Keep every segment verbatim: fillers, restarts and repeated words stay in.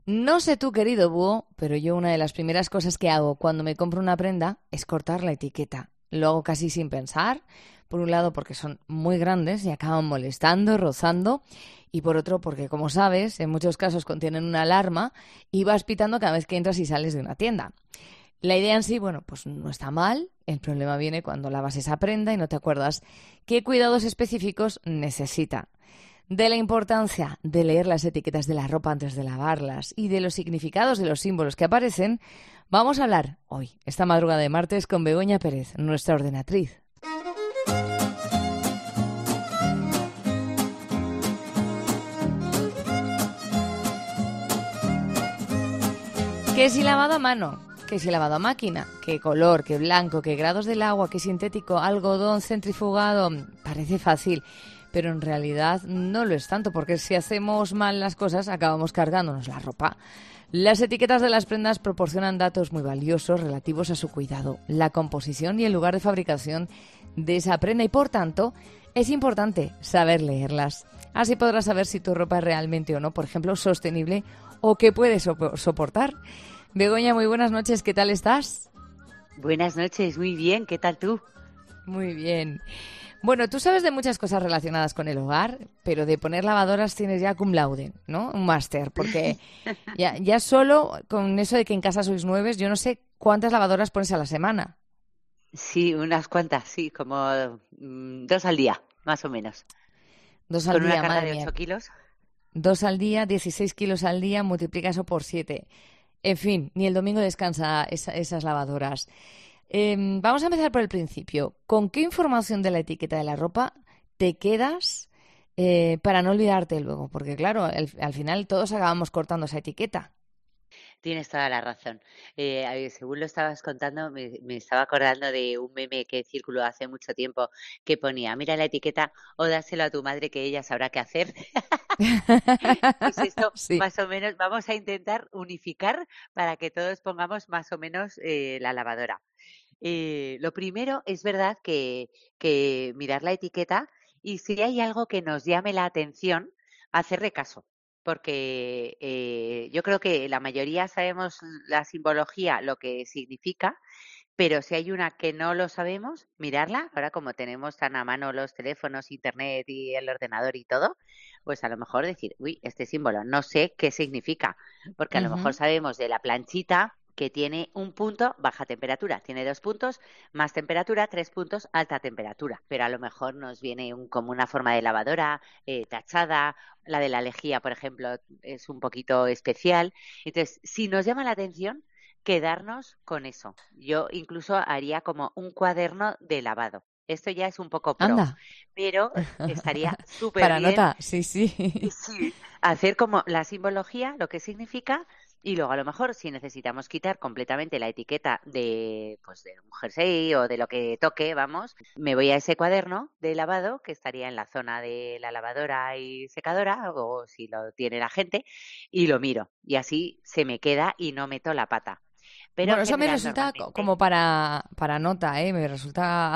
No sé tú, querido búho, pero yo una de las primeras cosas que hago cuando me compro una prenda es cortar la etiqueta. Lo hago casi sin pensar, por un lado porque son muy grandes y acaban molestando, rozando, y por otro porque, como sabes, en muchos casos contienen una alarma y vas pitando cada vez que entras y sales de una tienda. La idea en sí, bueno, pues no está mal. El problema viene cuando lavas esa prenda y no te acuerdas qué cuidados específicos necesita. De la importancia de leer las etiquetas de la ropa antes de lavarlas y de los significados de los símbolos que aparecen, vamos a hablar hoy, esta madrugada de martes, con Begoña Pérez, nuestra ordenatriz. ¿Qué si lavado a mano? ¿Qué si lavado a máquina? ¿Qué color? ¿Qué blanco? ¿Qué grados del agua? ¿Qué sintético? ¿Algodón centrifugado? Parece fácil, pero en realidad no lo es tanto, porque si hacemos mal las cosas acabamos cargándonos la ropa. Las etiquetas de las prendas proporcionan datos muy valiosos relativos a su cuidado, la composición y el lugar de fabricación de esa prenda y, por tanto, es importante saber leerlas. Así podrás saber si tu ropa es realmente o no, por ejemplo, sostenible o que puede sop- soportar. Begoña, muy buenas noches, ¿qué tal estás? Buenas noches, muy bien, ¿qué tal tú? Muy bien. Bueno, tú sabes de muchas cosas relacionadas con el hogar, pero de poner lavadoras tienes ya cum laude, ¿no? Un máster, porque ya, ya solo con eso de que en casa sois nueves, yo no sé cuántas lavadoras pones a la semana. Sí, unas cuantas, sí, como mm, dos al día, más o menos. Dos al Con una día, carga madre de mía. ocho kilos. Dos al día, dieciséis kilos al día, multiplica eso por siete. En fin, ni el domingo descansa esa- esas lavadoras. Em, vamos a empezar por el principio. ¿Con qué información de la etiqueta de la ropa te quedas eh, para no olvidarte luego? Porque claro, al, al final todos acabamos cortando esa etiqueta. Tienes toda la razón. Eh, a ver, según lo estabas contando, me, me estaba acordando de un meme que circuló hace mucho tiempo que ponía, mira la etiqueta o dáselo a tu madre que ella sabrá qué hacer. Pues esto, Sí. más o menos, vamos a intentar unificar para que todos pongamos más o menos eh, la lavadora. Eh, lo primero es verdad que, que mirar la etiqueta y si hay algo que nos llame la atención, hacerle caso. Porque eh, yo creo que la mayoría sabemos la simbología, lo que significa, pero si hay una que no lo sabemos, mirarla. Ahora como tenemos tan a mano los teléfonos, internet y el ordenador y todo, pues a lo mejor decir, uy, este símbolo, no sé qué significa, porque a lo mejor Ujú. sabemos de la planchita que tiene un punto baja temperatura, tiene dos puntos más temperatura, tres puntos alta temperatura, pero a lo mejor nos viene un, como una forma de lavadora eh, tachada, la de la lejía, por ejemplo, es un poquito especial. Entonces, si nos llama la atención, quedarnos con eso. Yo incluso haría como un cuaderno de lavado. Esto ya es un poco pro, Anda. pero estaría súper Para bien, nota, sí, sí. sí, hacer como la simbología, lo que significa, y luego a lo mejor si necesitamos quitar completamente la etiqueta de, pues de un jersey o de lo que toque, vamos, me voy a ese cuaderno de lavado que estaría en la zona de la lavadora y secadora, o si lo tiene la gente, y lo miro. Y así se me queda y no meto la pata. Pero en Bueno, eso me general, resulta co- normalmente, como para, para nota, ¿eh? Me resulta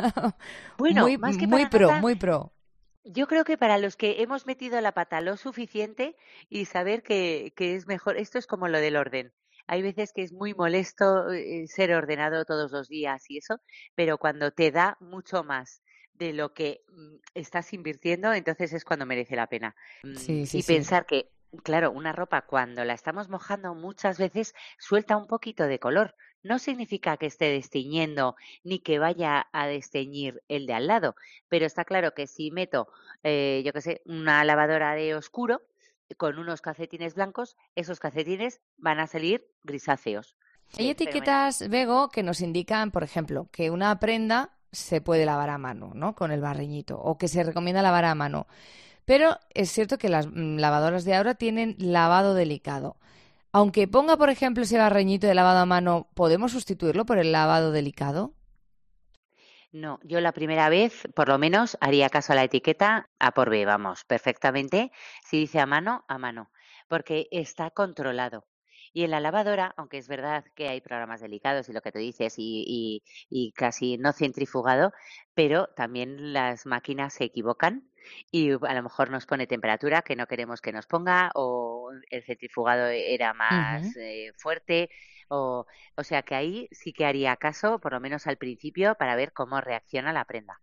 bueno, muy, más que muy para pro, nota, muy pro. yo creo que para los que hemos metido la pata lo suficiente y saber que, que es mejor, esto es como lo del orden. Hay veces que es muy molesto eh, ser ordenado todos los días y eso, pero cuando te da mucho más de lo que mm, estás invirtiendo, entonces es cuando merece la pena. Mm, Sí, sí, y sí. pensar que, claro, una ropa cuando la estamos mojando muchas veces suelta un poquito de color. No significa que esté destiñendo ni que vaya a desteñir el de al lado, pero está claro que si meto eh, yo qué sé, una lavadora de oscuro con unos calcetines blancos, esos calcetines van a salir grisáceos. Hay Bien, fenomenal. etiquetas, Bego, que nos indican, por ejemplo, que una prenda se puede lavar a mano, ¿no? Con el barreñito, o que se recomienda lavar a mano. Pero es cierto que las mm, lavadoras de ahora tienen lavado delicado. Aunque ponga, por ejemplo, ese barreñito de lavado a mano, ¿podemos sustituirlo por el lavado delicado? No, yo la primera vez, por lo menos, haría caso a la etiqueta A por B, vamos, perfectamente. Si dice a mano, a mano, porque está controlado. Y en la lavadora, aunque es verdad que hay programas delicados y lo que tú dices, y, y- y casi no centrifugado, pero también las máquinas se equivocan y a lo mejor nos pone temperatura que no queremos que nos ponga o o el centrifugado era más Ujú. eh, fuerte, o, o sea que ahí sí que haría caso, por lo menos al principio, para ver cómo reacciona la prenda.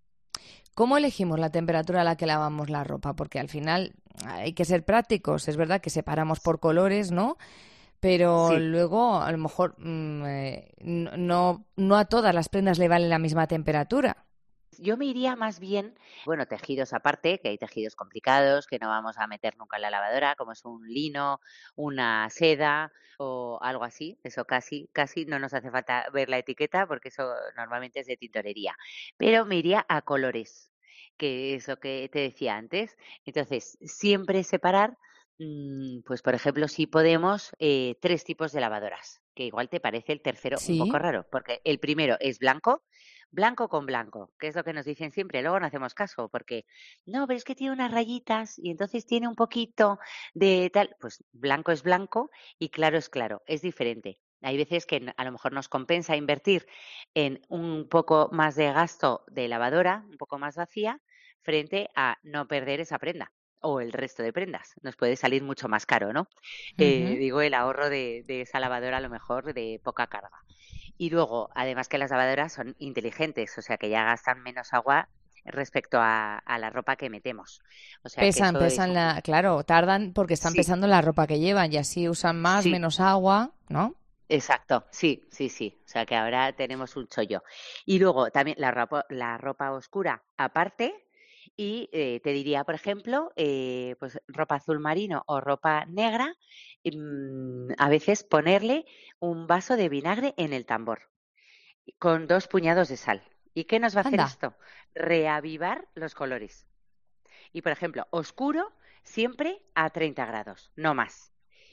¿Cómo elegimos la temperatura a la que lavamos la ropa? Porque al final hay que ser prácticos. Es verdad que separamos por colores, ¿no? Pero Sí. luego a lo mejor mm, eh, no, no no a todas las prendas le vale la misma temperatura. Yo me iría más bien, bueno, tejidos aparte, que hay tejidos complicados que no vamos a meter nunca en la lavadora, como es un lino, una seda o algo así. Eso casi, casi no nos hace falta ver la etiqueta porque eso normalmente es de tintorería. Pero me iría a colores, que es lo que te decía antes. Entonces, siempre separar, mm, pues por ejemplo, si podemos, eh, tres tipos de lavadoras, que igual te parece el tercero un poco Sí. raro, porque el primero es blanco. Blanco con blanco, que es lo que nos dicen siempre, luego no hacemos caso, porque no, pero es que tiene unas rayitas y entonces tiene un poquito de tal, pues blanco es blanco y claro es claro, es diferente. Hay veces que n- a lo mejor nos compensa invertir en un poco más de gasto de lavadora, un poco más vacía, frente a no perder esa prenda o el resto de prendas. Nos puede salir mucho más caro, ¿no? Eh, Ujú. digo, el ahorro de, de esa lavadora a lo mejor de poca carga. Y luego, además que las lavadoras son inteligentes, o sea que ya gastan menos agua respecto a, a la ropa que metemos. O sea que Pesan, eso es pesan un... la, claro, tardan porque están Sí, pesando la ropa que llevan y así usan más, sí, menos agua, ¿no? exacto, sí, sí, sí. O sea que ahora tenemos un chollo. Y luego también la ropa, la ropa oscura aparte. Y eh, te diría, por ejemplo, eh, pues ropa azul marino o ropa negra, mm, a veces ponerle un vaso de vinagre en el tambor, con dos puñados de sal. ¿Y qué nos va a hacer Anda. esto? Reavivar los colores. Y, por ejemplo, oscuro siempre a treinta grados, no más.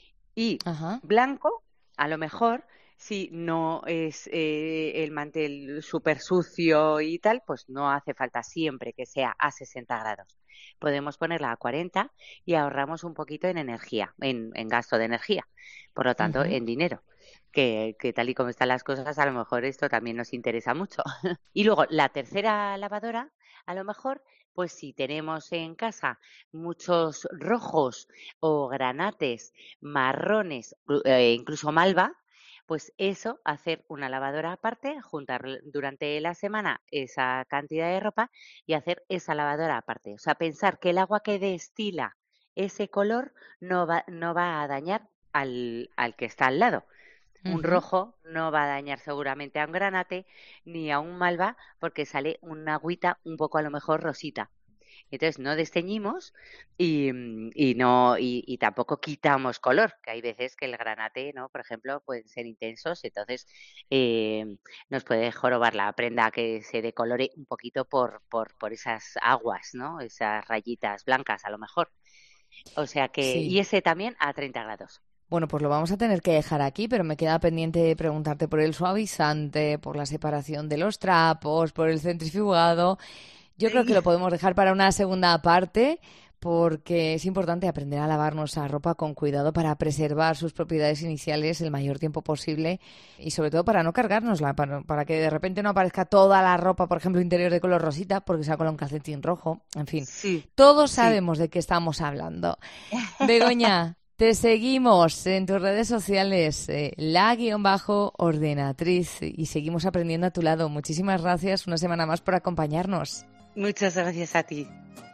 Y Ajá. blanco, a lo mejor, si no es eh, el mantel súper sucio y tal, pues no hace falta siempre que sea a sesenta grados. Podemos ponerla a cuarenta y ahorramos un poquito en energía, en, en gasto de energía, por lo tanto, Ujú. en dinero. Que, que tal y como están las cosas, a lo mejor esto también nos interesa mucho. Y luego, la tercera lavadora, a lo mejor, pues si tenemos en casa muchos rojos o granates, marrones, eh, incluso malva, pues eso, hacer una lavadora aparte, juntar durante la semana esa cantidad de ropa y hacer esa lavadora aparte. O sea, pensar que el agua que destila ese color no va, no va a dañar al, al que está al lado. Un Ujú. rojo no va a dañar seguramente a un granate ni a un malva porque sale una agüita un poco a lo mejor rosita. Entonces no desteñimos y, mm, y no y, y tampoco quitamos color, que hay veces que el granate, ¿no? Por ejemplo, pueden ser intensos, entonces eh, nos puede jorobar la prenda que se decolore un poquito por, por, por esas aguas, ¿no? Esas rayitas blancas a lo mejor. O sea que, y Sí. ese también a treinta grados. Bueno, pues lo vamos a tener que dejar aquí, pero me queda pendiente preguntarte por el suavizante, por la separación de los trapos, por el centrifugado. Yo creo que Sí. lo podemos dejar para una segunda parte porque es importante aprender a lavar nuestra ropa con cuidado para preservar sus propiedades iniciales el mayor tiempo posible y sobre todo para no cargárnosla, para, para que de repente no aparezca toda la ropa, por ejemplo, interior de color rosita porque se ha colado un calcetín rojo. En fin, Sí, todos sí. sabemos de qué estamos hablando. Begoña, te seguimos en tus redes sociales, eh, la guión bajo ordenatriz, y seguimos aprendiendo a tu lado. Muchísimas gracias una semana más por acompañarnos. Muchas gracias a ti.